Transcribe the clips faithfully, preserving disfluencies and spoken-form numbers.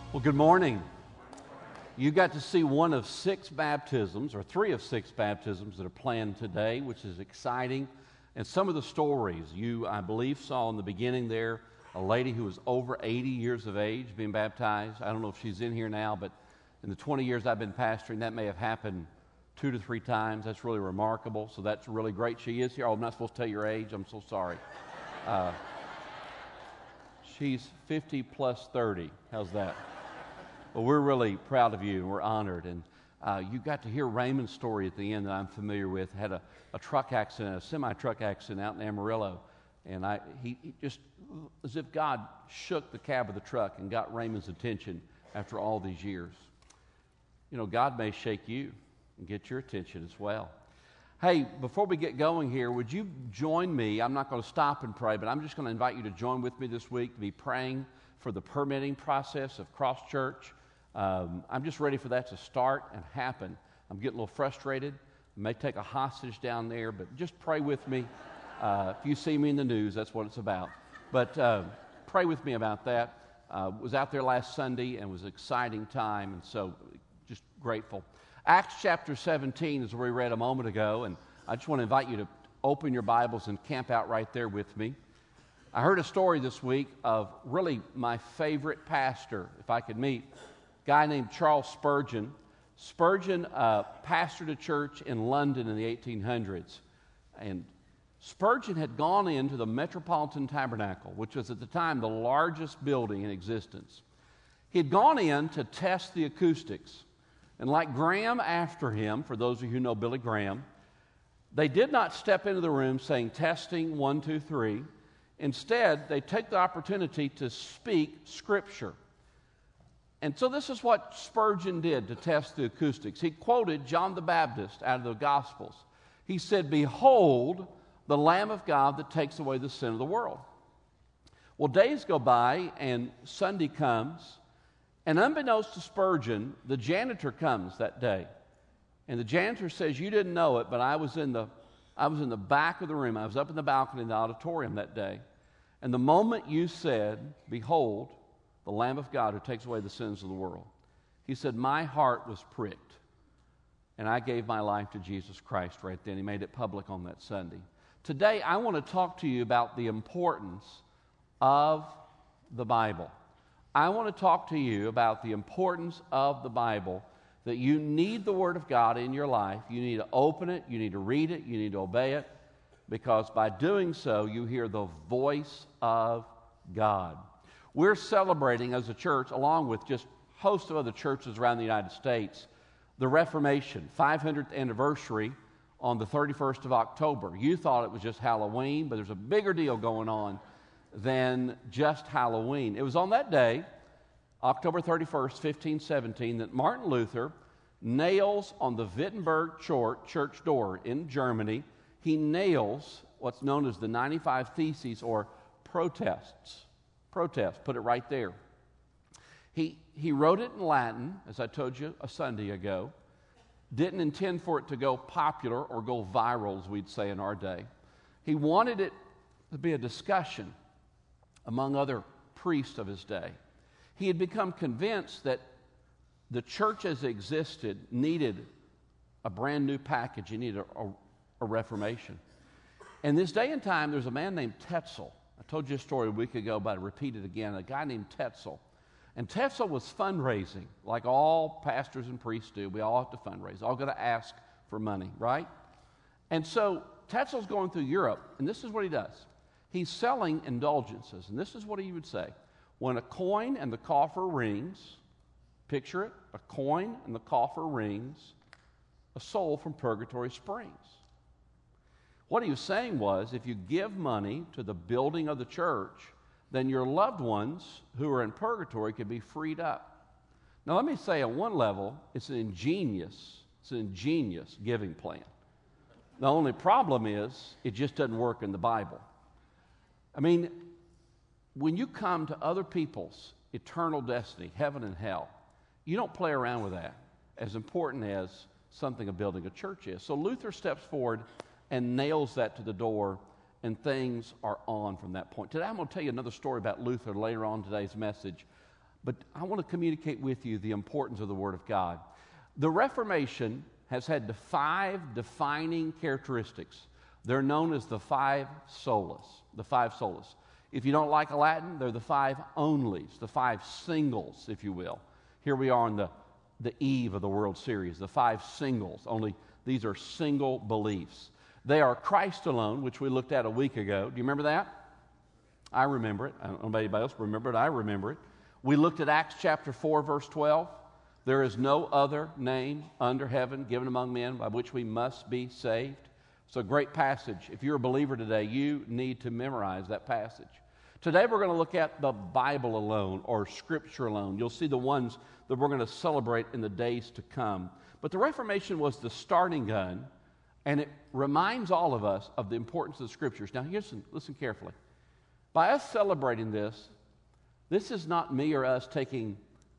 Well, good morning. You got to see one of six baptisms, or three of six baptisms that are planned today, which is exciting. And some of the stories you, I believe, saw in the beginning there, a lady who was over eighty years of age being baptized. I don't know if she's in here now, but in the twenty years I've been pastoring, that may have happened two to three times. That's really remarkable. So that's really great. She is here. Oh, I'm not supposed to tell your age. I'm so sorry. Uh, she's fifty plus thirty. How's that? Well, we're really proud of you, and we're honored. And uh, you got to hear Raymond's story at the end that I'm familiar with. Had a, a truck accident, a semi-truck accident out in Amarillo. And I, he, he just, as if God shook the cab of the truck and got Raymond's attention after all these years. You know, God may shake you and get your attention as well. Hey, before we get going here, would you join me? I'm not going to stop and pray, but I'm just going to invite you to join with me this week to be praying for the permitting process of Cross Church. Um, I'm just ready for that to start and happen. I'm getting a little frustrated. I may take a hostage down there, but just pray with me. Uh, if you see me in the news, that's what it's about. But uh, pray with me about that. Uh, was out there last Sunday and it was an exciting time, and so just grateful. Acts chapter seventeen is where we read a moment ago, and I just want to invite you to open your Bibles and camp out right there with me. I heard a story this week of really my favorite pastor, if I could meet, a guy named Charles Spurgeon. Spurgeon uh, pastored a church in London in the eighteen hundreds, and Spurgeon had gone into the Metropolitan Tabernacle, which was at the time the largest building in existence. He had gone in to test the acoustics, and like Graham after him, for those of you who know Billy Graham, they did not step into the room saying, testing, one, two, three. Instead, they take the opportunity to speak Scripture. And so this is what Spurgeon did to test the acoustics. He quoted John the Baptist out of the Gospels. He said, "Behold, the Lamb of God that takes away the sin of the world." Well, days go by, and Sunday comes, and unbeknownst to Spurgeon, the janitor comes that day. And the janitor says, "You didn't know it, but I was in the I was in the back of the room. I was up in the balcony in the auditorium that day. And the moment you said, 'Behold, the Lamb of God who takes away the sins of the world,' he said, my heart was pricked. And I gave my life to Jesus Christ right then." He made it public on that Sunday. Today, I want to talk to you about the importance of the Bible. I want to talk to you about the importance of the Bible, that you need the Word of God in your life. You need to open it, you need to read it, you need to obey it, because by doing so, you hear the voice of God. We're celebrating as a church, along with just a host of other churches around the United States, the Reformation, five hundredth anniversary on the thirty-first of October. You thought it was just Halloween, but there's a bigger deal going on than just Halloween. It was on that day, October thirty-first, fifteen seventeen, that Martin Luther nails on the Wittenberg church door in Germany, he nails what's known as the ninety-five Theses, or protests. Protests, put it right there. He, he wrote it in Latin, as I told you a Sunday ago. Didn't intend for it to go popular or go viral, as we'd say in our day. He wanted it to be a discussion among other priests of his day. He had become convinced that the church as it existed needed a brand new package. It needed a, a, a reformation. In this day and time, there's a man named Tetzel. I told you a story a week ago, but I repeat it again. A guy named Tetzel. And Tetzel was fundraising, like all pastors and priests do. We all have to fundraise. All got to ask for money, right? And so Tetzel's going through Europe, and this is what he does. He's selling indulgences, and this is what he would say. When a coin and the coffer rings, picture it, a coin and the coffer rings, a soul from purgatory springs. What he was saying was, if you give money to the building of the church, then your loved ones who are in purgatory could be freed up. Now, let me say, on one level, it's an ingenious, it's an ingenious giving plan. The only problem is, it just doesn't work in the Bible. I mean, when you come to other people's eternal destiny, heaven and hell, you don't play around with that, as important as something of building a church is. So Luther steps forward and nails that to the door, and things are on from that point. Today I'm going to tell you another story about Luther later on in today's message. But I want to communicate with you the importance of the Word of God. The Reformation has had the five defining characteristics. They're known as the five solas, the five solas. If you don't like Latin, they're the five onlys, the five singles, if you will. Here we are on the, the eve of the World Series, the five singles, only these are single beliefs. They are Christ alone, which we looked at a week ago. Do you remember that? I remember it. I don't know if anybody else remember it. I remember it. We looked at Acts chapter four, verse twelve. There is no other name under heaven given among men by which we must be saved. It's a great passage. If you're a believer today, you need to memorize that passage. Today we're going to look at the Bible alone, or Scripture alone. You'll see the ones that we're going to celebrate in the days to come. But the Reformation was the starting gun, and it reminds all of us of the importance of the Scriptures. Now, listen, listen carefully. By us celebrating this, this is not me or us taking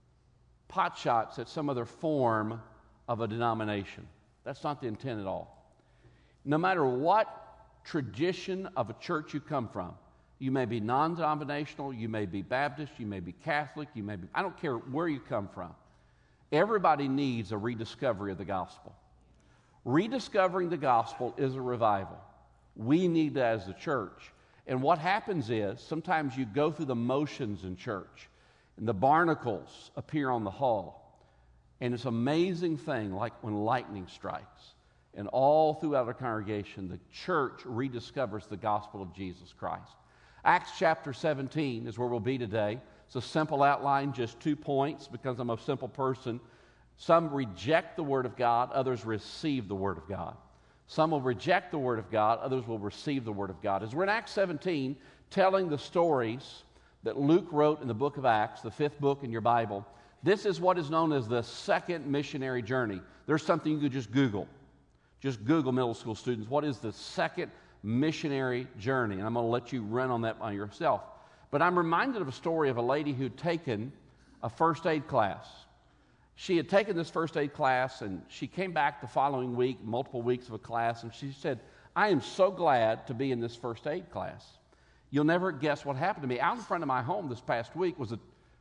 pot shots at some other form of a denomination. That's not the intent at all. No matter what tradition of a church you come from, you may be non-denominational, you may be Baptist, you may be Catholic, you may be, I don't care where you come from. Everybody needs a rediscovery of the gospel. Rediscovering the gospel is a revival. We need that as a church. And what happens is, sometimes you go through the motions in church, and the barnacles appear on the hall. And it's an amazing thing, like when lightning strikes. And all throughout our congregation, the church rediscovers the gospel of Jesus Christ. Acts chapter seventeen is where we'll be today. It's a simple outline, just two points, because I'm a simple person. Some reject the Word of God, others receive the Word of God. Some will reject the Word of God, others will receive the Word of God. As we're in Acts seventeen, telling the stories that Luke wrote in the book of Acts, the fifth book in your Bible, this is what is known as the second missionary journey. There's something you could just Google. Just Google, middle school students, what is the second missionary journey? And I'm going to let you run on that by yourself. But I'm reminded of a story of a lady who'd taken a first aid class. She had taken this first aid class, and she came back the following week, multiple weeks of a class, and she said, I am so glad to be in this first aid class. You'll never guess what happened to me. Out in front of my home this past week was a,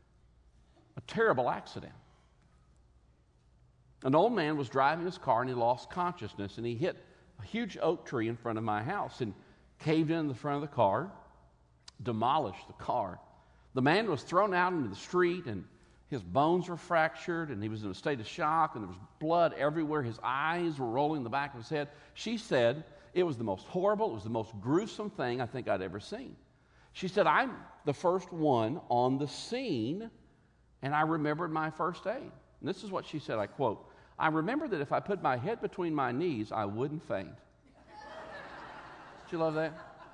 a terrible accident. An old man was driving his car, and he lost consciousness, and he hit a huge oak tree in front of my house and caved in the front of the car, demolished the car. The man was thrown out into the street, and his bones were fractured, and he was in a state of shock, and there was blood everywhere. His eyes were rolling in the back of his head. She said it was the most horrible, it was the most gruesome thing I think I'd ever seen. She said, I'm the first one on the scene, and I remembered my first aid. And this is what she said, I quote, I remember that if I put my head between my knees, I wouldn't faint. Did you love that?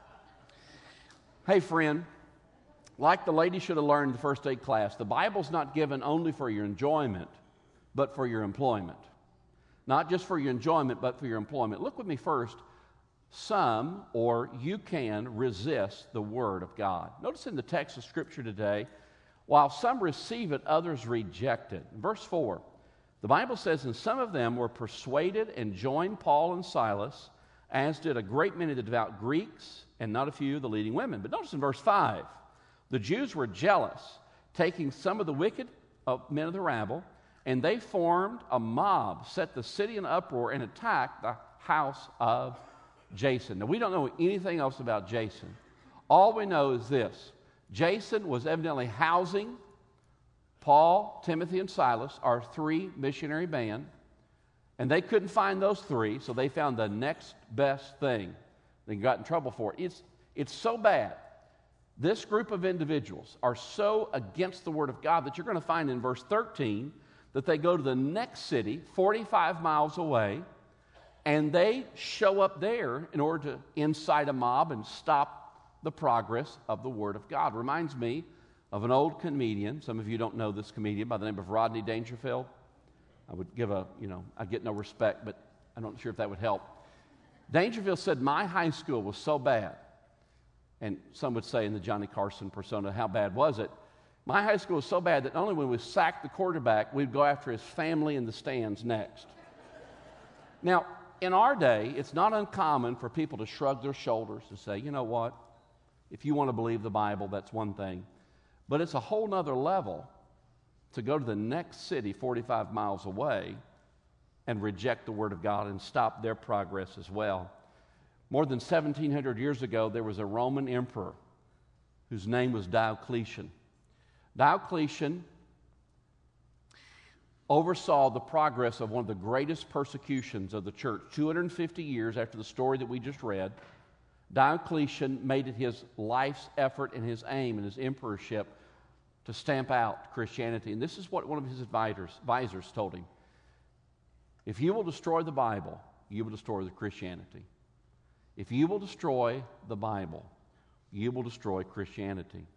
Hey, friend, like the lady should have learned in the first aid class, the Bible's not given only for your enjoyment, but for your employment. Not just for your enjoyment, but for your employment. Look with me first. Some, or you can, resist the Word of God. Notice in the text of Scripture today, while some receive it, others reject it. Verse four, the Bible says, and some of them were persuaded and joined Paul and Silas, as did a great many of the devout Greeks, and not a few of the leading women. But notice in verse five, the Jews were jealous, taking some of the wicked uh, men of the rabble, and they formed a mob, set the city in uproar, and attacked the house of Jason. Now, we don't know anything else about Jason. All we know is this. Jason was evidently housing Paul, Timothy, and Silas, our three missionary band, and they couldn't find those three, so they found the next best thing. They got in trouble for it. It's, it's so bad. This group of individuals are so against the Word of God that you're going to find in verse thirteen that they go to the next city, forty-five miles away, and they show up there in order to incite a mob and stop the progress of the Word of God. Reminds me of an old comedian. Some of you don't know this comedian by the name of Rodney Dangerfield. I would give a, you know, I'd get no respect, but I'm not sure if that would help. Dangerfield said, my high school was so bad. And some would say in the Johnny Carson persona, how bad was it? My high school was so bad that not only when we sacked the quarterback, we'd go after his family in the stands next. Now, in our day, it's not uncommon for people to shrug their shoulders and say, you know what? If you want to believe the Bible, that's one thing. But it's a whole nother level to go to the next city forty-five miles away and reject the Word of God and stop their progress as well. More than seventeen hundred years ago, there was a Roman emperor whose name was Diocletian. Diocletian oversaw the progress of one of the greatest persecutions of the church. two hundred fifty years after the story that we just read, Diocletian made it his life's effort and his aim and his emperorship to stamp out Christianity. And this is what one of his advisors, advisors told him. If you will destroy the Bible, you will destroy the Christianity. If you will destroy the Bible, you will destroy Christianity.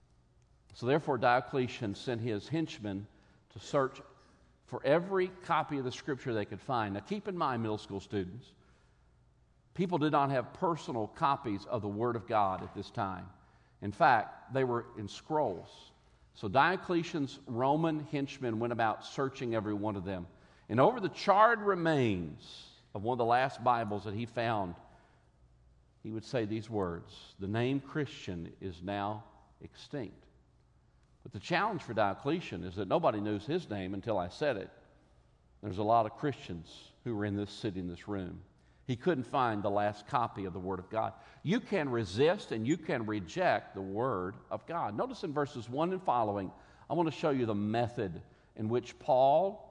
So therefore, Diocletian sent his henchmen to search for every copy of the Scripture they could find. Now keep in mind, middle school students, people did not have personal copies of the Word of God at this time. In fact, they were in scrolls. So Diocletian's Roman henchmen went about searching every one of them. And over the charred remains of one of the last Bibles that he found, he would say these words, "The name Christian is now extinct." But the challenge for Diocletian is that nobody knows his name until I said it. There's a lot of Christians who were in this city, in this room. He couldn't find the last copy of the Word of God. You can resist and you can reject the Word of God. Notice in verses one and following, I want to show you the method in which Paul,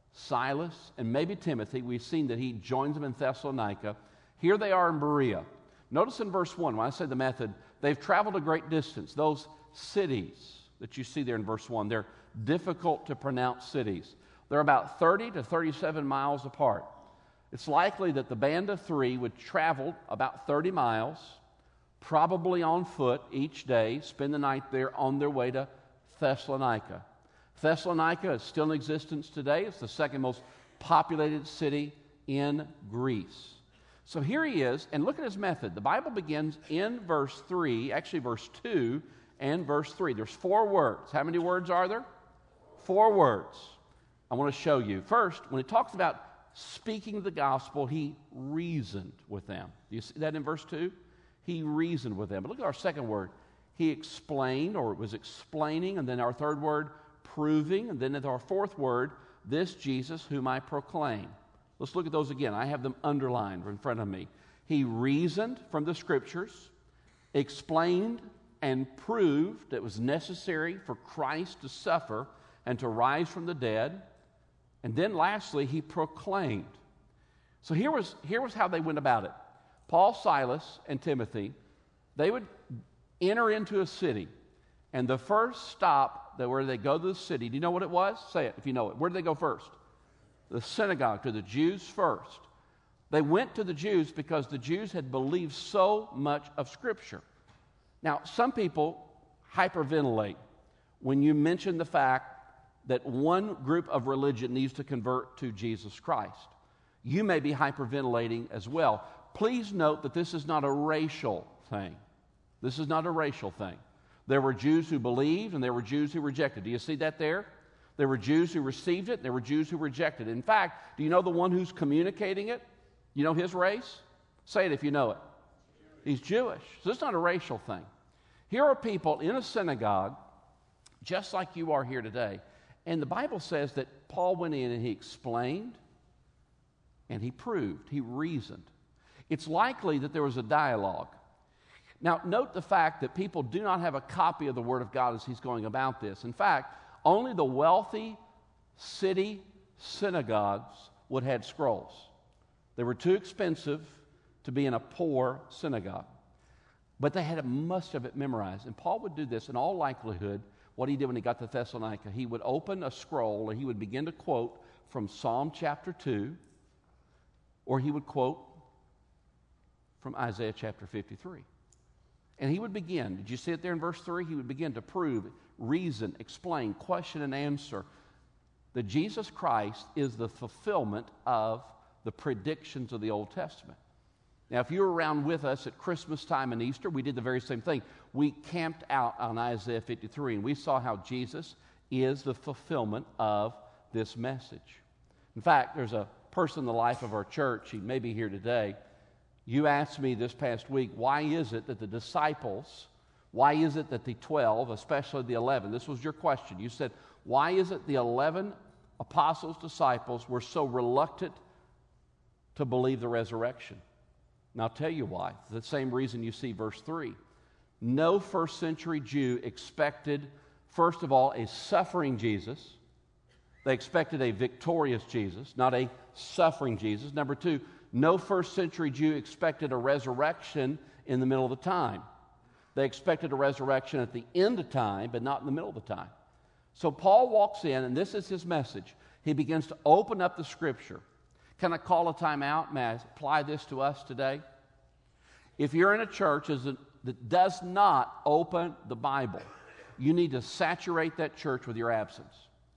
Silas, and maybe Timothy, we've seen that he joins them in Thessalonica. Here they are in Berea. Notice in verse one, when I say the method, they've traveled a great distance. Those cities that you see there in verse one, they're difficult to pronounce cities. They're about thirty to thirty-seven miles apart. It's likely that the band of three would travel about thirty miles, probably on foot each day, spend the night there on their way to Thessalonica. Thessalonica is still in existence today. It's the second most populated city in Greece. So here he is, and look at his method. The Bible begins in verse three, actually verse two and verse three. There's four words. How many words are there? Four words. I want to show you. First, when it talks about speaking the gospel, he reasoned with them. Do you see that in verse two? He reasoned with them. But look at our second word. He explained, or was explaining, and then our third word, proving, and then our fourth word, this Jesus whom I proclaim. Let's look at those again. I have them underlined in front of me. He reasoned from the Scriptures, explained and proved that it was necessary for Christ to suffer and to rise from the dead. And then lastly, he proclaimed. So here was, here was how they went about it. Paul, Silas, and Timothy, they would enter into a city. And the first stop that where they go to the city, do you know what it was? Say it if you know it. Where did they go first? The synagogue, to the Jews first. They went to the Jews because the Jews had believed so much of Scripture. Now, some people hyperventilate when you mention the fact that one group of religion needs to convert to Jesus Christ. You may be hyperventilating as well. Please note that this is not a racial thing. This is not a racial thing. There were Jews who believed and there were Jews who rejected. Do you see that there? There were Jews who received it, there were Jews who rejected it. In fact, do you know the one who's communicating it? You know his race? Say it if you know it. He's Jewish. So it's not a racial thing. Here are people in a synagogue, just like you are here today. And the Bible says that Paul went in and he explained and he proved, he reasoned. It's likely that there was a dialogue. Now, note the fact that people do not have a copy of the Word of God as he's going about this. In fact, only the wealthy city synagogues would have scrolls. They were too expensive to be in a poor synagogue. But they had a must of it memorized. And Paul would do this in all likelihood. What he did when he got to Thessalonica, he would open a scroll and he would begin to quote from Psalm chapter two, or he would quote from Isaiah chapter fifty-three. And he would begin, did you see it there in verse three? He would begin to prove, reason, explain, question, and answer that Jesus Christ is the fulfillment of the predictions of the Old Testament. Now, if you were around with us at Christmas time and Easter, we did the very same thing. We camped out on Isaiah fifty-three, and we saw how Jesus is the fulfillment of this message. In fact, there's a person in the life of our church, he may be here today. You asked me this past week, why is it that the disciples Why is it that the twelve, especially the eleven, this was your question. You said, why is it the eleven apostles, disciples were so reluctant to believe the resurrection? And I'll tell you why. The same reason you see verse three. No first century Jew expected, first of all, a suffering Jesus. They expected a victorious Jesus, not a suffering Jesus. Number two, no first century Jew expected a resurrection in the middle of the time. They expected a resurrection at the end of time, but not in the middle of the time. So Paul walks in, and this is his message. He begins to open up the Scripture. Can I call a time out? May I apply this to us today? If you're in a church that does not open the Bible, you need to saturate that church with your absence.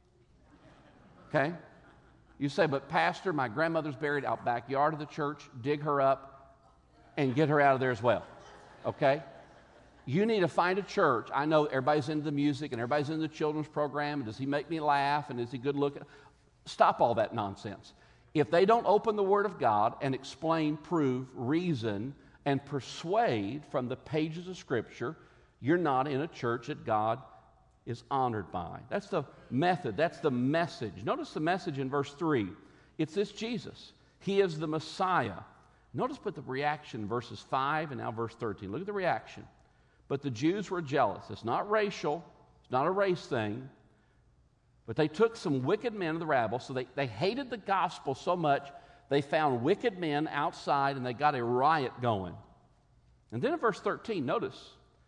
Okay? You say, but Pastor, my grandmother's buried out backyard of the church. Dig her up and get her out of there as well. Okay? You need to find a church. I know everybody's into the music and everybody's into the children's program. And does he make me laugh? And is he good looking? Stop all that nonsense. If they don't open the Word of God and explain, prove, reason, and persuade from the pages of Scripture, you're not in a church that God is honored by. That's the method. That's the message. Notice the message in verse three. It's this Jesus. He is the Messiah. Notice but the reaction in verses five and now verse thirteen. Look at the reaction. But the Jews were jealous. It's not racial. It's not a race thing. But they took some wicked men of the rabble, so they, they hated the gospel so much, they found wicked men outside and they got a riot going. And then in verse thirteen, notice,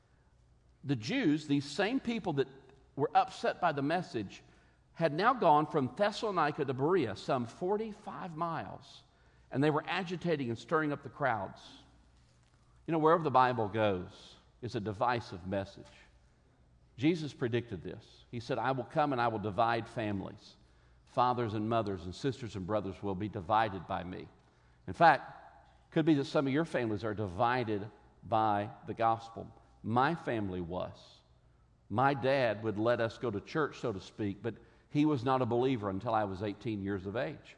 the Jews, these same people that were upset by the message, had now gone from Thessalonica to Berea, some forty-five miles, and they were agitating and stirring up the crowds. You know, wherever the Bible goes, it's a divisive message. Jesus predicted this. He said, I will come and I will divide families. Fathers and mothers and sisters and brothers will be divided by me. In fact, it could be that some of your families are divided by the gospel. My family was. My dad would let us go to church, so to speak, but he was not a believer until I was eighteen years of age.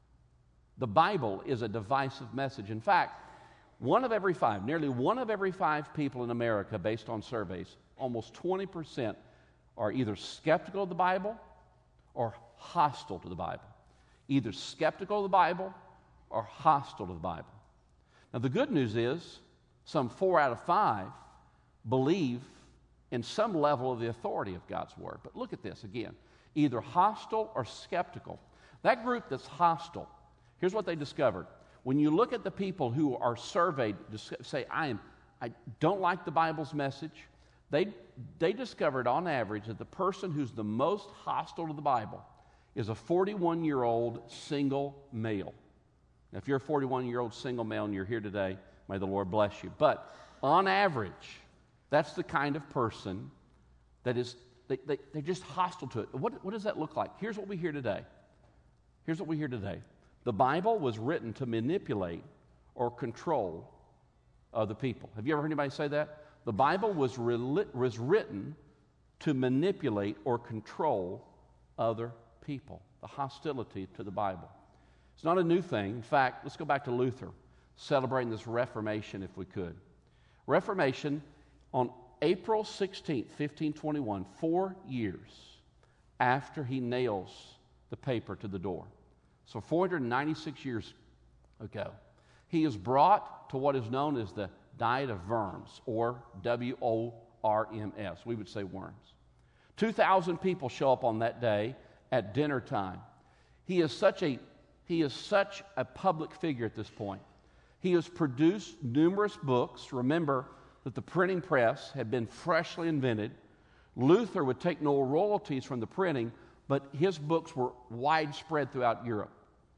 The Bible is a divisive message. In fact, one of every five, nearly one of every five people in America, based on surveys, almost twenty percent are either skeptical of the Bible or hostile to the Bible. Either skeptical of the Bible or hostile to the Bible. Now, the good news is some four out of five believe in some level of the authority of God's Word. But look at this again. Either hostile or skeptical. That group that's hostile, here's what they discovered. When you look at the people who are surveyed, say, I am, I don't like the Bible's message, they, they discovered on average that the person who's the most hostile to the Bible is a forty-one-year-old single male. Now, if you're a forty-one-year-old single male and you're here today, may the Lord bless you. But on average, that's the kind of person that is, they, they, they're just hostile to it. What, what does that look like? Here's what we hear today. Here's what we hear today. The Bible was written to manipulate or control other people. Have you ever heard anybody say that? The Bible was, re- was written to manipulate or control other people. The hostility to the Bible. It's not a new thing. In fact, let's go back to Luther, celebrating this Reformation if we could. Reformation on April sixteenth, fifteen twenty-one, four years after he nails the paper to the door. So four hundred ninety-six years ago, he is brought to what is known as the Diet of Worms, or W O R M S. We would say worms. two thousand people show up on that day at dinner time. He is such a, he is such a public figure at this point. He has produced numerous books. Remember that the printing press had been freshly invented. Luther would take no royalties from the printing, but his books were widespread throughout Europe.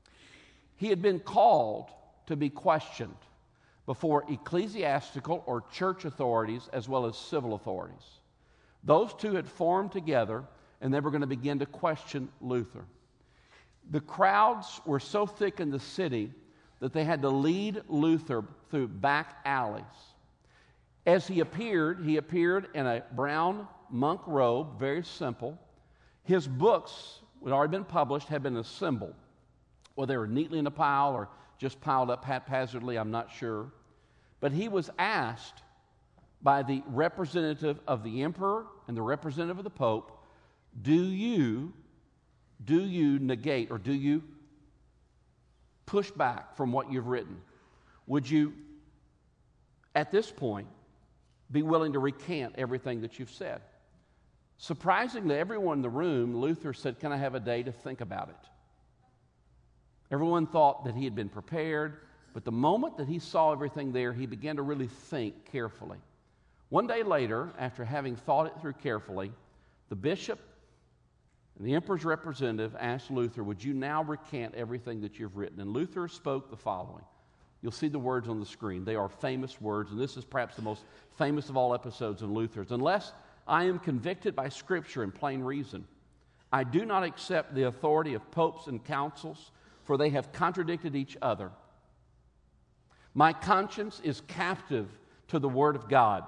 He had been called to be questioned before ecclesiastical or church authorities as well as civil authorities. Those two had formed together, and they were going to begin to question Luther. The crowds were so thick in the city that they had to lead Luther through back alleys. As he appeared, he appeared in a brown monk robe, very simple. His books, which had already been published, had been assembled. Whether they were neatly in a pile or just piled up haphazardly, I'm not sure. But he was asked by the representative of the emperor and the representative of the pope, do you, do you negate or do you push back from what you've written? Would you, at this point, be willing to recant everything that you've said? Surprisingly, everyone in the room, Luther said, "Can I have a day to think about it?" Everyone thought that he had been prepared, but the moment that he saw everything there, he began to really think carefully. One day later, after having thought it through carefully, the bishop and the emperor's representative asked Luther, "Would you now recant everything that you've written?" And Luther spoke the following. You'll see the words on the screen. They are famous words, and this is perhaps the most famous of all episodes in Luther's. "Unless I am convicted by Scripture and plain reason, I do not accept the authority of popes and councils, for they have contradicted each other. My conscience is captive to the Word of God.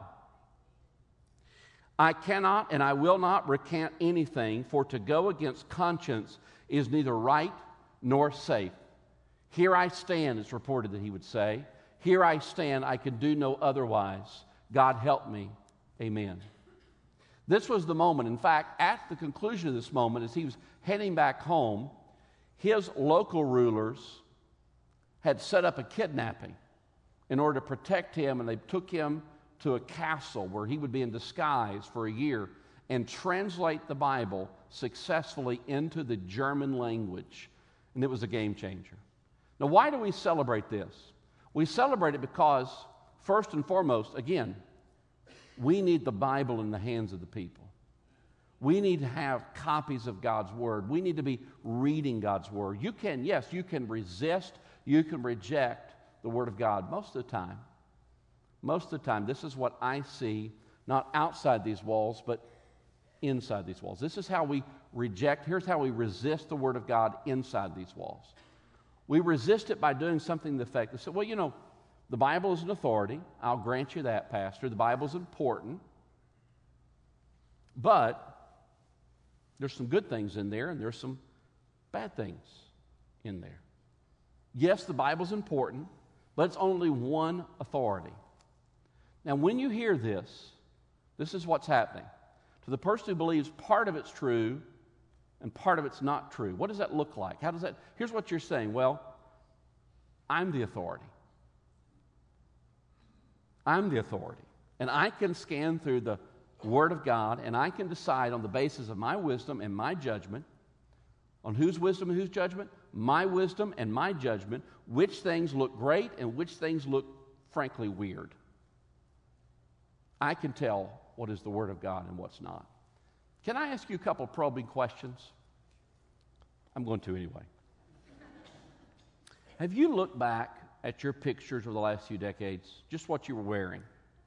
I cannot and I will not recant anything, for to go against conscience is neither right nor safe. Here I stand," it's reported that he would say. "Here I stand, I can do no otherwise. God help me. Amen." This was the moment. In fact, at the conclusion of this moment, as he was heading back home, his local rulers had set up a kidnapping in order to protect him, and they took him to a castle where he would be in disguise for a year and translate the Bible successfully into the German language. And it was a game changer. Now, why do we celebrate this? We celebrate it because, first and foremost, again, we need the Bible in the hands of the people. We need to have copies of God's Word. We need to be reading God's Word. You can, yes, you can resist, you can reject the Word of God. Most of the time, most of the time, this is what I see, not outside these walls, but inside these walls. This is how we reject, here's how we resist the Word of God inside these walls. We resist it by doing something to the effect that, well, you know, the Bible is an authority. I'll grant you that, Pastor. The Bible is important. But there's some good things in there, and there's some bad things in there. Yes, the Bible's important, but it's only one authority. Now, when you hear this, this is what's happening. To the person who believes part of it's true and part of it's not true, what does that look like? How does that? Here's what you're saying. Well, I'm the authority. I'm the authority. And I can scan through the Word of God, and I can decide on the basis of my wisdom and my judgment, on whose wisdom and whose judgment? My wisdom and my judgment, which things look great and which things look, frankly, weird. I can tell what is the Word of God and what's not. Can I ask you a couple of probing questions? I'm going to anyway. Have you looked back at your pictures of the last few decades, just what you were wearing?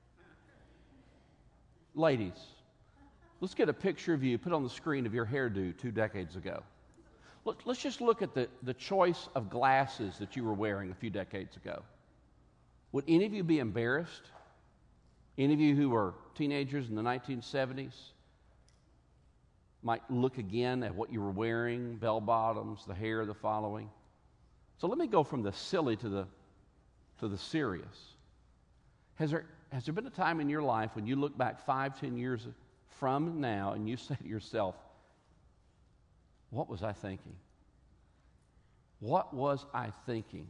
Ladies, let's get a picture of you put on the screen of your hairdo two decades ago. Look, let's just look at the, the choice of glasses that you were wearing a few decades ago. Would any of you be embarrassed? Any of you who were teenagers in the nineteen seventies might look again at what you were wearing, bell bottoms, the hair, the following. So let me go from the silly to the to the serious. Has there, has there been a time in your life when you look back five, ten years from now and you say to yourself, what was I thinking? What was I thinking?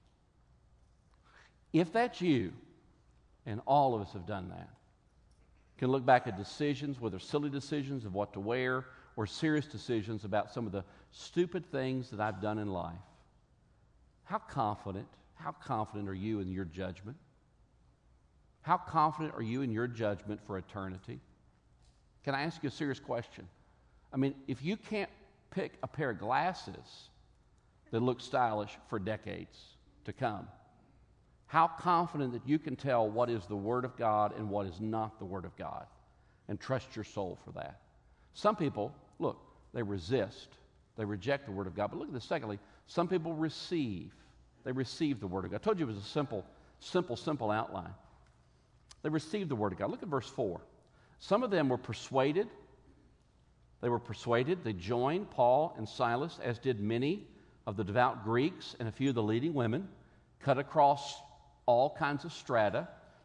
If that's you, and all of us have done that, can look back at decisions, whether silly decisions of what to wear or serious decisions about some of the stupid things that I've done in life. How confident How confident are you in your judgment? How confident are you in your judgment for eternity? Can I ask you a serious question? I mean, if you can't pick a pair of glasses that look stylish for decades to come, how confident that you can tell what is the Word of God and what is not the Word of God, and trust your soul for that? Some people, look, they resist, they reject the Word of God. But look at this, secondly, some people receive. They received the Word of God. I told you it was a simple, simple, simple outline. They received the Word of God. Look at verse four. Some of them were persuaded. They were persuaded. They joined Paul and Silas, as did many of the devout Greeks and a few of the leading women, cut across all kinds of strata.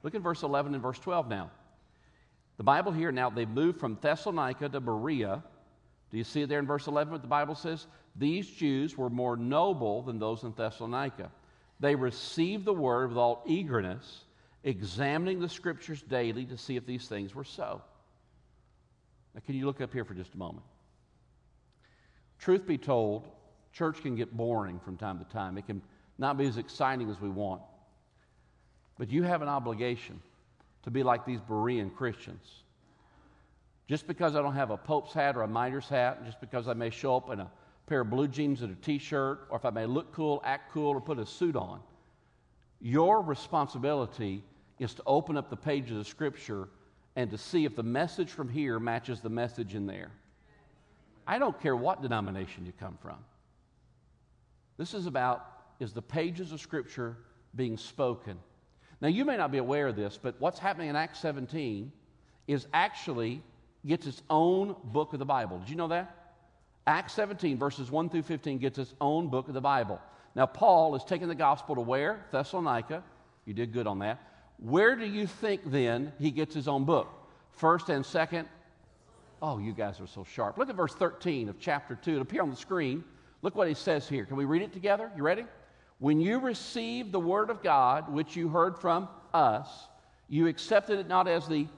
Look at verse eleven and verse twelve now. The Bible here, now they've moved from Thessalonica to Berea. Do you see it there in verse eleven what the Bible says? These Jews were more noble than those in Thessalonica. They received the word with all eagerness, examining the Scriptures daily to see if these things were so. Now, can you look up here for just a moment? Truth be told, church can get boring from time to time. It can not be as exciting as we want. But you have an obligation to be like these Berean Christians. Just because I don't have a Pope's hat or a miner's hat, just because I may show up in a pair of blue jeans and a t-shirt, or if I may look cool, act cool, or put a suit on, your responsibility is to open up the pages of Scripture and to see if the message from here matches the message in there. I don't care what denomination you come from. This is about, is the pages of Scripture being spoken. Now, you may not be aware of this, but what's happening in Acts seventeen is actually gets its own book of the Bible. Did you know that? Acts seventeen, verses one through fifteen, gets its own book of the Bible. Now, Paul is taking the gospel to where? Thessalonica. You did good on that. Where do you think, then, he gets his own book? First and second? Oh, you guys are so sharp. Look at verse thirteen of chapter two. It'll appear on the screen. Look what he says here. Can we read it together? You ready? When you received the word of God, which you heard from us, you accepted it not as the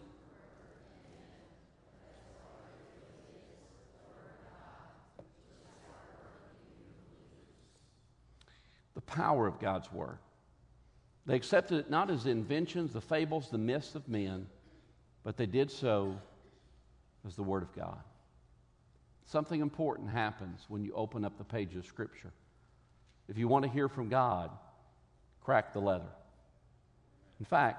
the power of God's word. They accepted it not as the inventions, the fables, the myths of men, but they did so as the word of God. Something important happens when you open up the pages of Scripture. If you want to hear from God, crack the leather. In fact,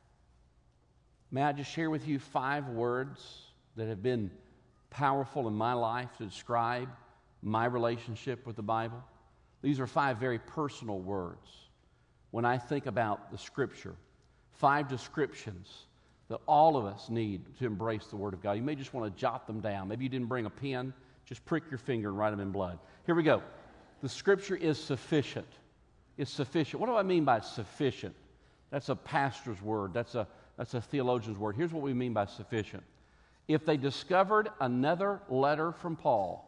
may I just share with you five words that have been powerful in my life to describe my relationship with the Bible? These are five very personal words. When I think about the Scripture, five descriptions that all of us need to embrace the Word of God. You may just want to jot them down. Maybe you didn't bring a pen. Just prick your finger and write them in blood. Here we go. The Scripture is sufficient. It's sufficient. What do I mean by sufficient? That's a pastor's word. That's a, that's a theologian's word. Here's what we mean by sufficient. If they discovered another letter from Paul,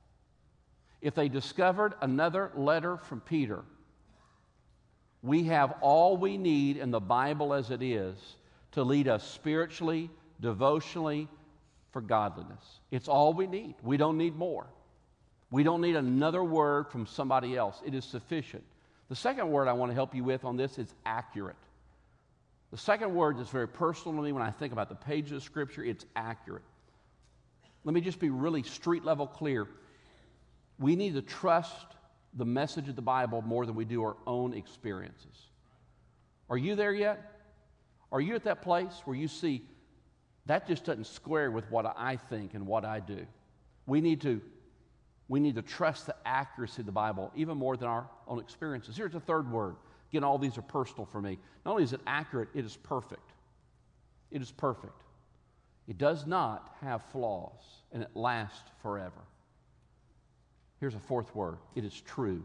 if they discovered another letter from Peter, we have all we need in the Bible as it is to lead us spiritually, devotionally, for godliness. It's all we need. We don't need more. We don't need another word from somebody else. It is sufficient. The second word I want to help you with on this is accurate. The second word that's very personal to me when I think about the pages of Scripture, it's accurate. Let me just be really street level clear. We need to trust the message of the Bible more than we do our own experiences. Are you there yet? Are you at that place where you see that just doesn't square with what I think and what I do? We need to, we need to trust the accuracy of the Bible even more than our own experiences. Here's the third word. Again, all these are personal for me. Not only is it accurate, it is perfect. It is perfect. It does not have flaws, and it lasts forever. Here's a fourth word. It is true.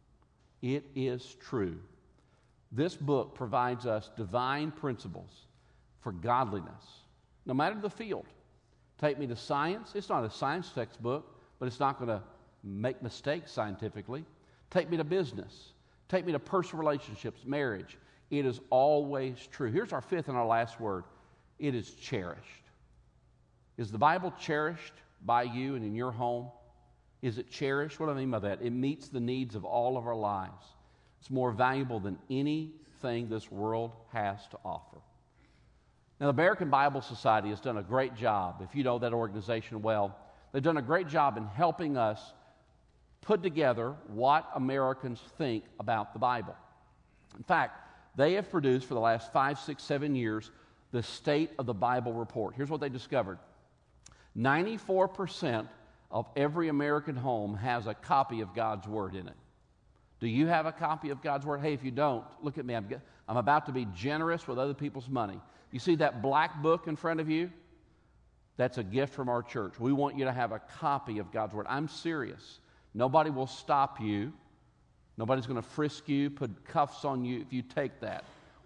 It is true. This book provides us divine principles for godliness, no matter the field. Take me to science. It's not a science textbook, but it's not going to make mistakes scientifically. Take me to business. Take me to personal relationships, marriage. It is always true. Here's our fifth and our last word. It is cherished. Is the Bible cherished by you and in your home? Is it cherished? What do I mean by that? It meets the needs of all of our lives. It's more valuable than anything this world has to offer. Now, the American Bible Society has done a great job. If you know that organization well, they've done a great job in helping us put together what Americans think about the Bible. In fact, they have produced for the last five, six, seven years the State of the Bible Report. Here's what they discovered. ninety-four percent of every American home has a copy of God's Word in it. Do you have a copy of God's Word? Hey, if you don't, look at me. I'm, I'm about to be generous with other people's money. You see that black book in front of you? That's a gift from our church. We want you to have a copy of God's Word. I'm serious. Nobody will stop you. Nobody's going to frisk you, put cuffs on you if you take that.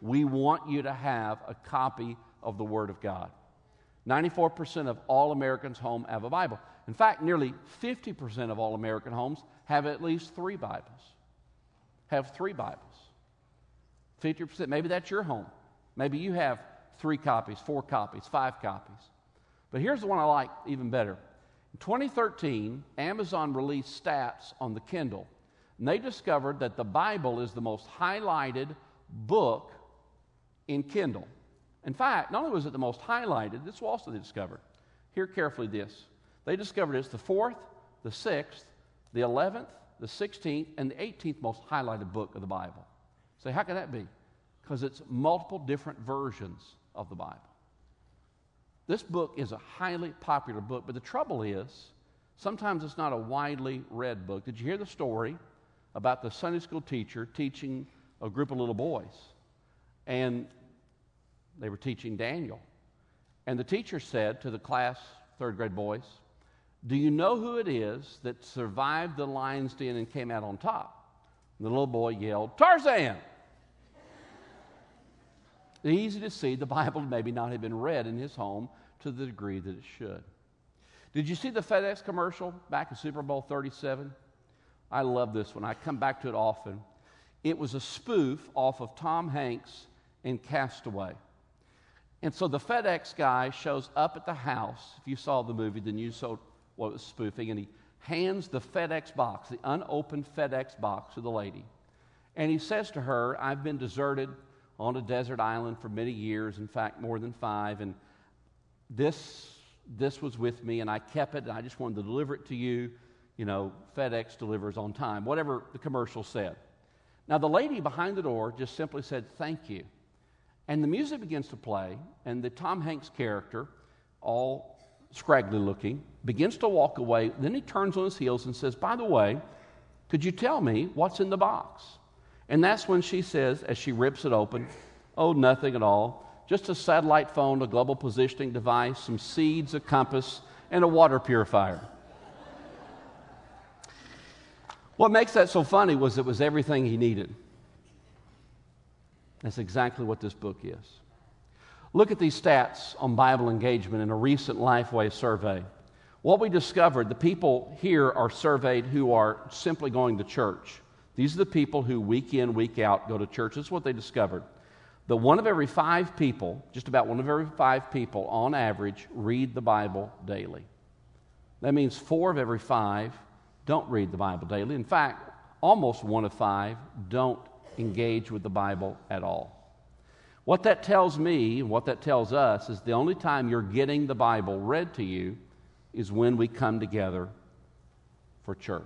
We want you to have a copy of the Word of God. ninety-four percent of all Americans' home have a Bible. In fact, nearly fifty percent of all American homes have at least three Bibles. Have three Bibles. fifty percent, maybe that's your home. Maybe you have three copies, four copies, five copies. But here's the one I like even better. In twenty thirteen, Amazon released stats on the Kindle, and they discovered that the Bible is the most highlighted book in Kindle. In fact, not only was it the most highlighted, this was also they discovered. Hear carefully this. They discovered it's the fourth, the sixth, the eleventh, the sixteenth, and the eighteenth most highlighted book of the Bible. So how can that be? Because it's multiple different versions of the Bible. This book is a highly popular book, but the trouble is, sometimes it's not a widely read book. Did you hear the story about the Sunday school teacher teaching a group of little boys? And they were teaching Daniel. And the teacher said to the class, third grade boys, do you know who it is that survived the lion's den and came out on top? And the little boy yelled, Tarzan! It's easy to see the Bible maybe not have been read in his home to the degree that it should. Did you see the FedEx commercial back in Super Bowl thirty-seven? I love this one. I come back to it often. It was a spoof off of Tom Hanks in Castaway. And so the FedEx guy shows up at the house. If you saw the movie, then you saw what it was spoofing. And he hands the FedEx box, the unopened FedEx box, to the lady. And he says to her, I've been deserted on a desert island for many years, in fact, more than five. And this, this was with me, and I kept it, and I just wanted to deliver it to you. You know, FedEx delivers on time, whatever the commercial said. Now, the lady behind the door just simply said, thank you. And the music begins to play, and the Tom Hanks character, all scraggly looking, begins to walk away. Then he turns on his heels and says, by the way, could you tell me what's in the box? And that's when she says, as she rips it open, oh, nothing at all. Just a satellite phone, a global positioning device, some seeds, a compass, and a water purifier. What makes that so funny was it was everything he needed. That's exactly what this book is. Look at these stats on Bible engagement in a recent Lifeway survey. What we discovered, the people here are surveyed who are simply going to church. These are the people who week in, week out go to church. That's what they discovered. That one of every five people, just about one of every five people on average, read the Bible daily. That means four of every five don't read the Bible daily. In fact, almost one of five don't engage with the Bible at all. What that tells me, and what that tells us, is the only time you're getting the Bible read to you is when we come together for church.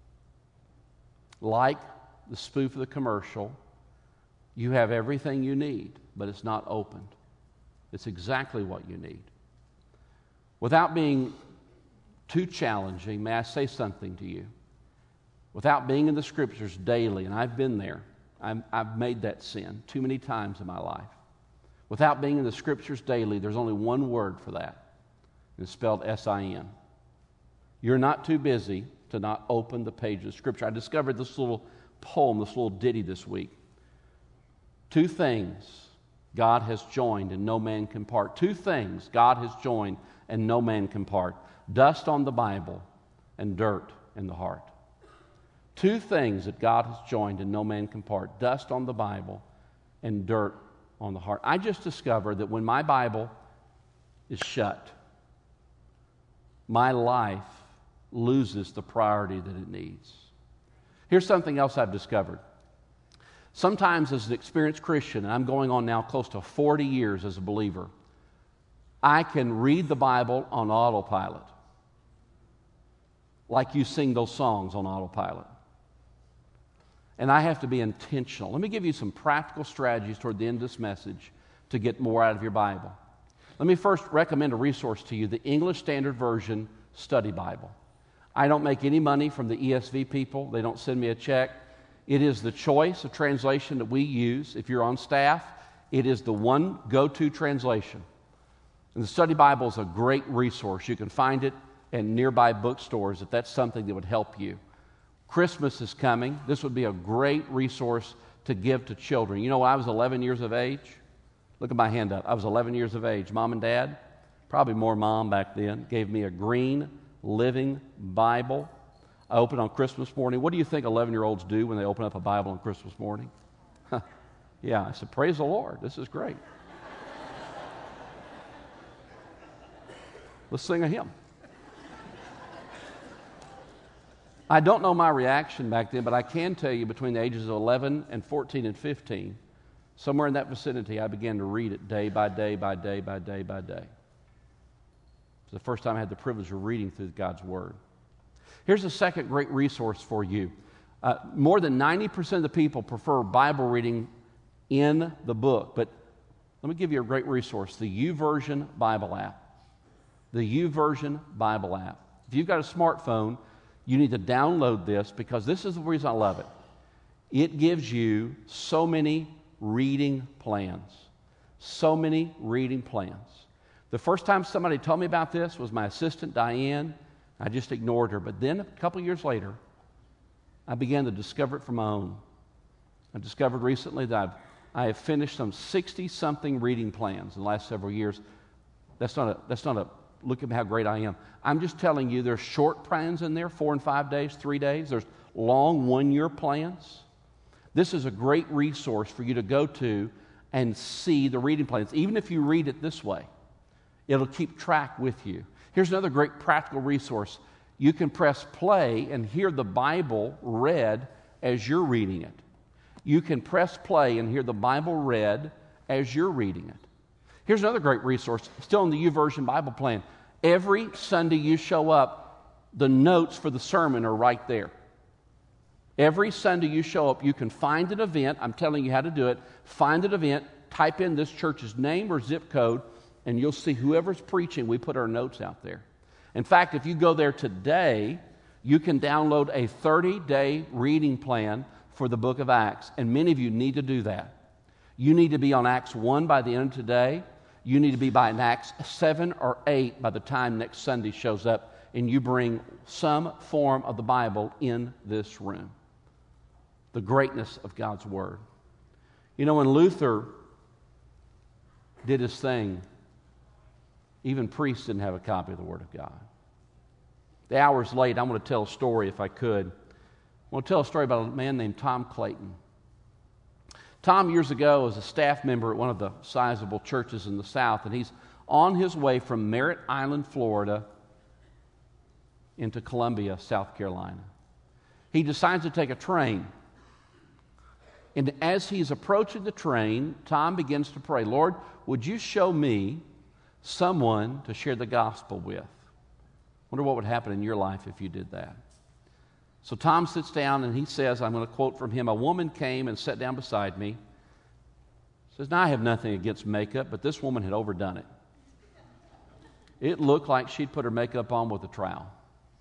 Like the spoof of the commercial, you have everything you need, but it's not opened. It's exactly what you need. Without being too challenging, may I say something to you? Without being in the Scriptures daily, and I've been there, I'm, I've made that sin too many times in my life. Without being in the Scriptures daily, there's only one word for that. It's spelled S I N. You're not too busy to not open the page of Scripture. I discovered this little poem, this little ditty this week. Two things God has joined and no man can part. Two things God has joined and no man can part. Dust on the Bible and dirt in the heart. Two things that God has joined and no man can part. Dust on the Bible and dirt on the heart. I just discovered that when my Bible is shut, my life loses the priority that it needs. Here's something else I've discovered. Sometimes as an experienced Christian, and I'm going on now close to forty years as a believer, I can read the Bible on autopilot. Like you sing those songs on autopilot. And I have to be intentional. Let me give you some practical strategies toward the end of this message to get more out of your Bible. Let me first recommend a resource to you, the English Standard Version Study Bible. I don't make any money from the E S V people. They don't send me a check. It is the choice of translation that we use. If you're on staff, it is the one go-to translation. And the Study Bible is a great resource. You can find it in nearby bookstores if that's something that would help you. Christmas is coming. This would be a great resource to give to children. You know, when I was eleven years of age, look at my hand up. I was eleven years of age. Mom and Dad, probably more mom back then, gave me a green Living Bible. I opened on Christmas morning. What do you think eleven-year-olds do when they open up a Bible on Christmas morning? Yeah, I said, praise the Lord. This is great. Let's sing a hymn. I don't know my reaction back then, but I can tell you between the ages of eleven and fourteen and fifteen, somewhere in that vicinity, I began to read it day by day by day by day by day. It's the first time I had the privilege of reading through God's Word. Here's a second great resource for you. Uh, more than ninety percent of the people prefer Bible reading in the book, but let me give you a great resource, the YouVersion Bible app. The YouVersion Bible app. If you've got a smartphone, you need to download this because this is the reason I love it. It gives you so many reading plans. So many reading plans. The first time somebody told me about this was my assistant, Diane. I just ignored her. But then a couple years later, I began to discover it for my own. I discovered recently that I've, I have finished some sixty-something reading plans in the last several years. That's not a, that's not a, look at how great I am. I'm just telling you, there's short plans in there, four and five days, three days. There's long one-year plans. This is a great resource for you to go to and see the reading plans. Even if you read it this way, it'll keep track with you. Here's another great practical resource. You can press play and hear the Bible read as you're reading it. You can press play and hear the Bible read as you're reading it. Here's another great resource, still in the YouVersion Bible plan. Every Sunday you show up, the notes for the sermon are right there. Every Sunday you show up, you can find an event. I'm telling you how to do it. Find an event, type in this church's name or zip code, and you'll see whoever's preaching, we put our notes out there. In fact, if you go there today, you can download a thirty-day reading plan for the book of Acts, and many of you need to do that. You need to be on Acts one by the end of today. You need to be by Acts seven or eight by the time next Sunday shows up, and you bring some form of the Bible in this room. The greatness of God's Word. You know, when Luther did his thing, even priests didn't have a copy of the Word of God. The hour's late. I want to tell a story if I could. I want to tell a story about a man named Tom Clayton. Tom, years ago, was a staff member at one of the sizable churches in the South, and he's on his way from Merritt Island, Florida, into Columbia, South Carolina. He decides to take a train. And as he's approaching the train, Tom begins to pray, Lord, would you show me someone to share the gospel with? Wonder what would happen in your life if you did that. So Tom sits down and he says, I'm going to quote from him, a woman came and sat down beside me. Says, now I have nothing against makeup, but this woman had overdone it. It looked like she'd put her makeup on with a trowel.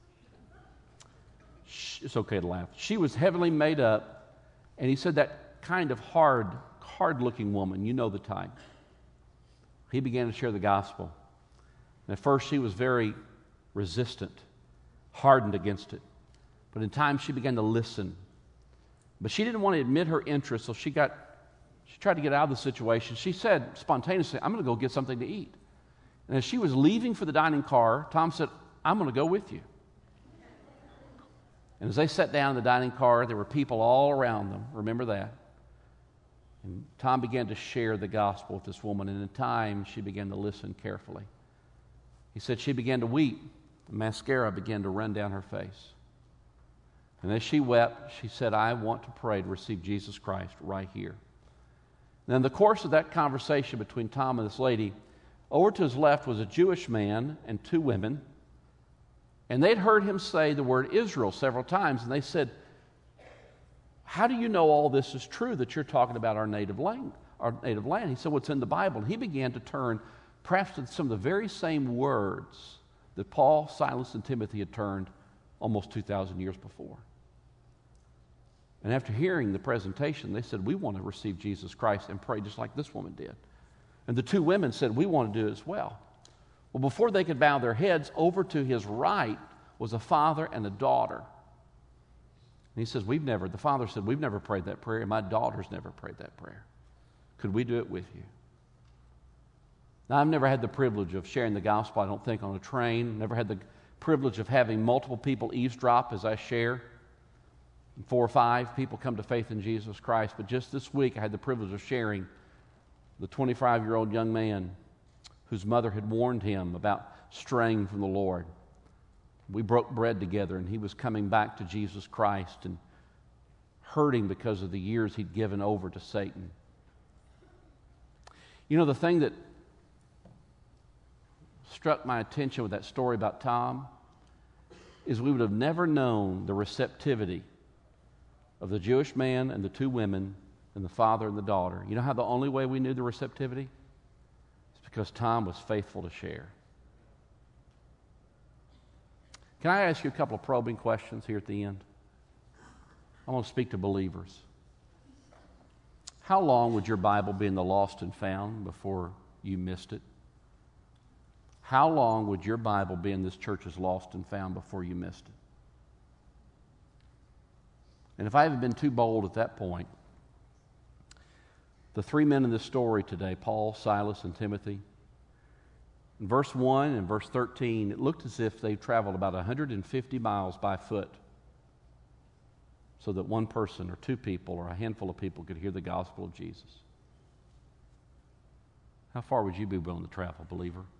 It's okay to laugh. She was heavily made up, and he said that kind of hard, hard-looking woman, you know the type. He began to share the gospel. And at first she was very resistant, hardened against it. But in time she began to listen. But she didn't want to admit her interest, so she got she tried to get out of the situation. She said spontaneously, I'm going to go get something to eat. And as she was leaving for the dining car, Tom said, I'm going to go with you. And as they sat down in the dining car, there were people all around them. Remember that. And Tom began to share the gospel with this woman, and in time she began to listen carefully. He said she began to weep. The mascara began to run down her face. And as she wept, she said, I want to pray to receive Jesus Christ right here. And in the course of that conversation between Tom and this lady, over to his left was a Jewish man and two women. And they'd heard him say the word Israel several times. And they said, how do you know all this is true that you're talking about our native land? Our native land? He said, well, it's in the Bible. And he began to turn perhaps to some of the very same words that Paul, Silas, and Timothy had turned almost two thousand years before. And after hearing the presentation, they said, we want to receive Jesus Christ and pray just like this woman did. And the two women said, we want to do it as well. Well, before they could bow their heads, over to his right was a father and a daughter. he says, we've never, the father said, we've never prayed that prayer, and my daughter's never prayed that prayer. Could we do it with you? Now, I've never had the privilege of sharing the gospel, I don't think, on a train. Never had the privilege of having multiple people eavesdrop as I share. Four or five people come to faith in Jesus Christ. But just this week, I had the privilege of sharing the twenty-five-year-old young man whose mother had warned him about straying from the Lord. We broke bread together, and he was coming back to Jesus Christ and hurting because of the years he'd given over to Satan. You know, the thing that struck my attention with that story about Tom is we would have never known the receptivity of the Jewish man and the two women and the father and the daughter. You know how the only way we knew the receptivity? It's because Tom was faithful to share. Can I ask you a couple of probing questions here at the end? I want to speak to believers. How long would your Bible be in the lost and found before you missed it? How long would your Bible be in this church's lost and found before you missed it? And if I haven't been too bold at that point, the three men in this story today, Paul, Silas, and Timothy, in verse one and verse thirteen, it looked as if they traveled about one hundred fifty miles by foot so that one person or two people or a handful of people could hear the gospel of Jesus. How far would you be willing to travel, believer?